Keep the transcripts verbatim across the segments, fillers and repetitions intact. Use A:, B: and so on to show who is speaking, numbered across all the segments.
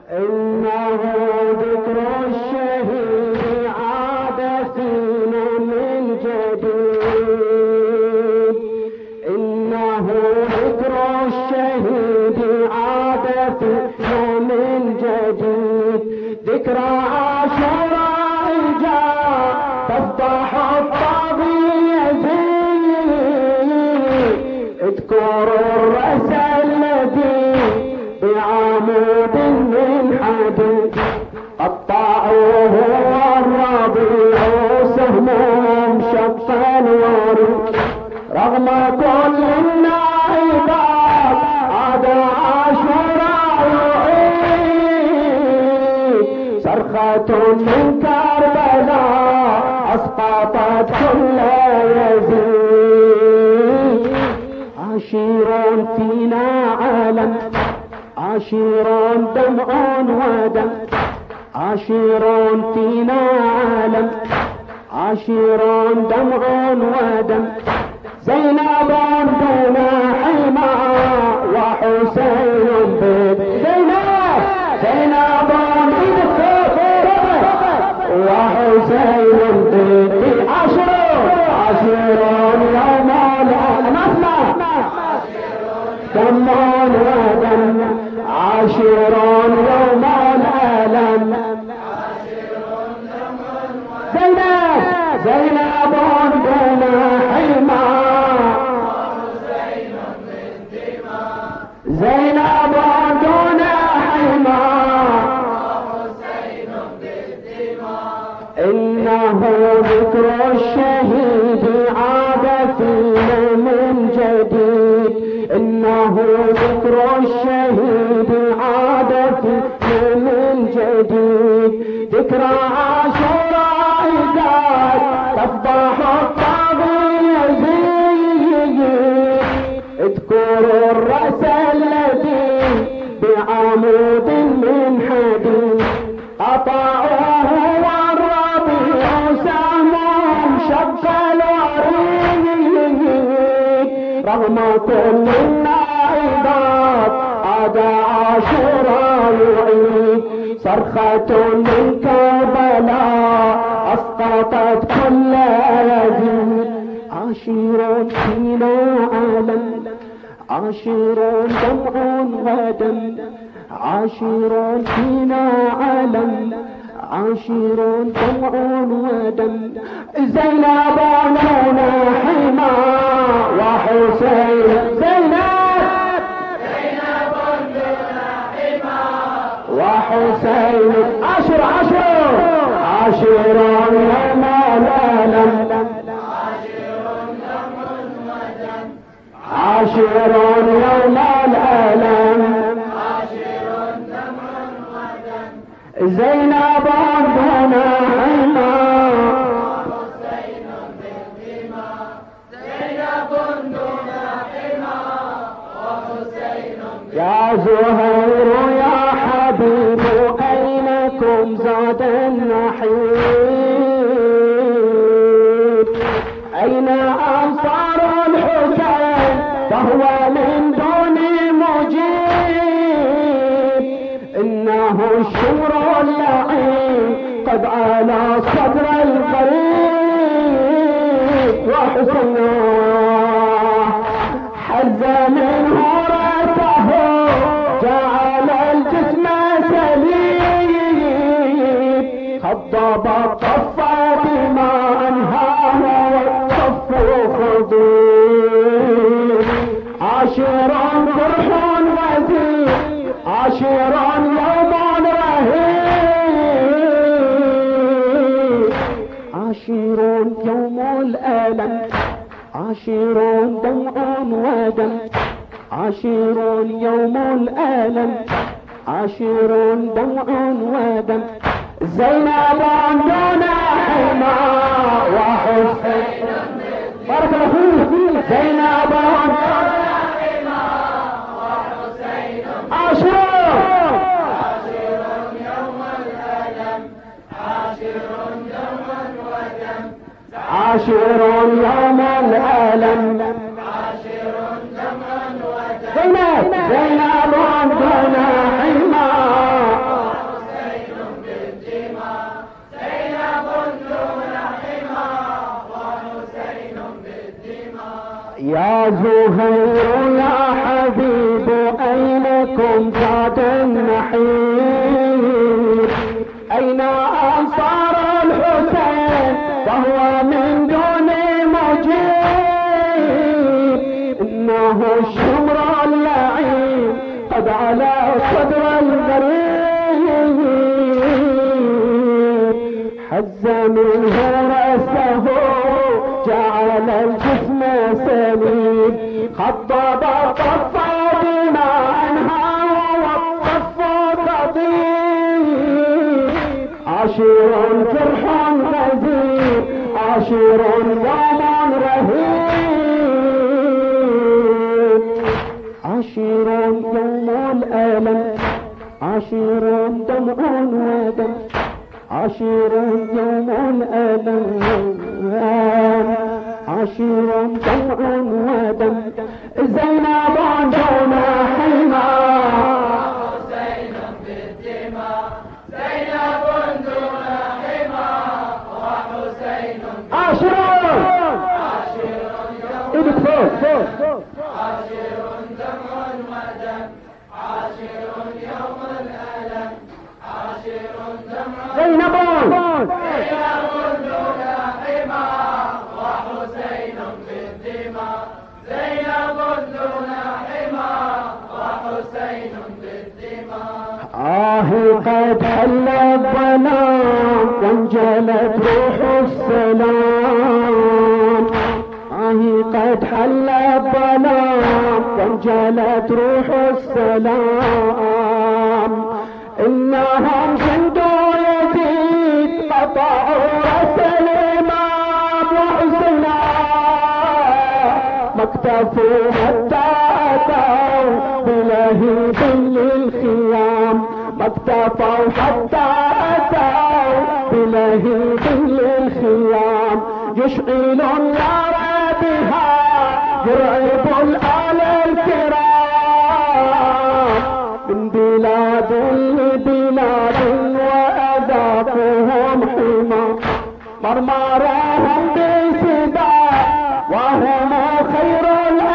A: إنه ذكر الشهيد عاد فينا من جديد. إنه ذكر الشهيد عاد فينا من جديد. ذكرى عاشوراء جاء تفضح الطاغية. اذكروا الرسل الذي بعمود من حديد قطعوه والربيع سهمهم شق الوريد. رغم كل النائبات عاد عاشوراء يعيد. صرخة من كربلاء اسقطت كل يزيد. عشير فينا علم، عشير دمع ودم، عشير فينا علم، عشير دمع ودم. زينب دون حمى وحسين بيت. زينب زينب وحسين بيت. عشير عشير يوم الأسماء دم ودم. عاشر يوم الألم. زينب زينب دون حمى زينب دون حمى. إنه ذكر الشهيد عاد فينا من جديد. إنه ذكر الشهيد عاد فينا من جديد. ذكرى عاشوراء جاءت تفضح الطاغية. اذكروا الرأس الذي بعمود من حديد قطعوه والربيع سهمهم شق الوريد. رغم كل النائبات عاد عاشوراء يعيد. صرخة من كربلاء اسقطت كل يزيد. عشير فينا علم، عشير دمع ودم، عشير فينا علم، عشير دمع ودم. زينب دون حمى وحسين. زينب زينب دون حمى وحسين. عشر عشر عشير يوم الألم. عاشر يوم الألم. زينب دون حمى يا زهير يا حبيب أينكم زاد النحيب. أين أنصار الحسين فهو من دون مجيب. إنه الشمر اللعين قد على صدر القريب. وحسن حز منه رأسه جعل الجسم سليب. خضب الطف بما أنهاه والصف خضيب. عاشر فرح وزير، عاشر يوم رهيب. عاشر يوم الألم، عاشر دمع ودم، عاشر يوم الألم، عاشر دمع ودم. زينب دون حمى وحسين. بارك الله فيك. زينب دون حمى وحسين. عاشر يوم الألم، عاشر دمع ودم، عاشر يوم الألم، عاشر دمع ودم. زينب زينب دون حمى زاد النحيب. أين أنصار الحسين وهو من دون مجيب؟ إنه الشمر اللعين قد على صدر الغريب، حز منه رأسه جعل الجسم سليم، خضب طف دماءها والطف قضيب. عشير جرح غزير، عشير يوم رهيب، عشير يوم الألم، عشير دمع ودم، عشير يوم الألم، عشير دمع ودم. زينب دون حما
B: حسين بالدماء، زينب دون حما وحسين
A: عشير
B: عشير
A: ايدك فوق فوق فوق.
B: عشير دمع ودم، عشير يوم الألم، عشير دمع
A: زينب
B: زينب دون حما وحسين بالدماء، زينب دون حما وحسين بالدماء.
A: آه قد حل الظلام وانجلت روح السلام، آه قد حل الظلام وانجلت روح السلام. إنهم جند يزيد قطعوا رأس الإمام وحسنا، ما اكتفوا حتى أتوا بلهيب للخيام، ما اكتفوا حتى أتوا بلهيب للخيام. يشعل النار بها يرعب الآل الكرام، من بلاد لبلاد وأذاقهم حما، مرمرهم بسباع وهم خير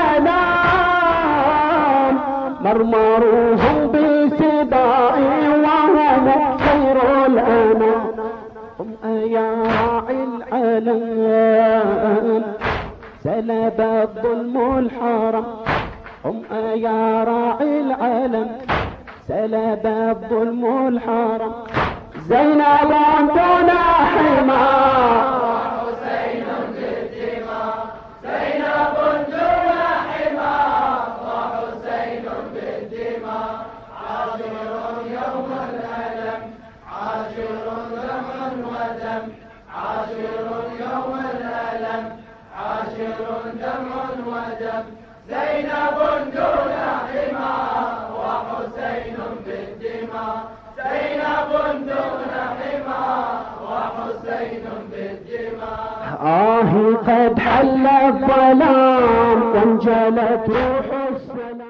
A: الأنام، مرمرهم بسباع وهم خير الأنام. هم يا راعي العالم سلب الظلم الحرام، هم يا راعي العالم سلب الظلم الحرام. زينب دون حما
B: وحسين بالدماء، زينب دون حما وحسين بالدماء. عاشر يوم الألم، عاشر دمع ودم، عاشر يوم الألم، عاشر دمع ودم. زينب دون حما وحسين بالدماء، زينب دون حما وحسين بالدماء.
A: آه قد حل الظلام وانجلت روح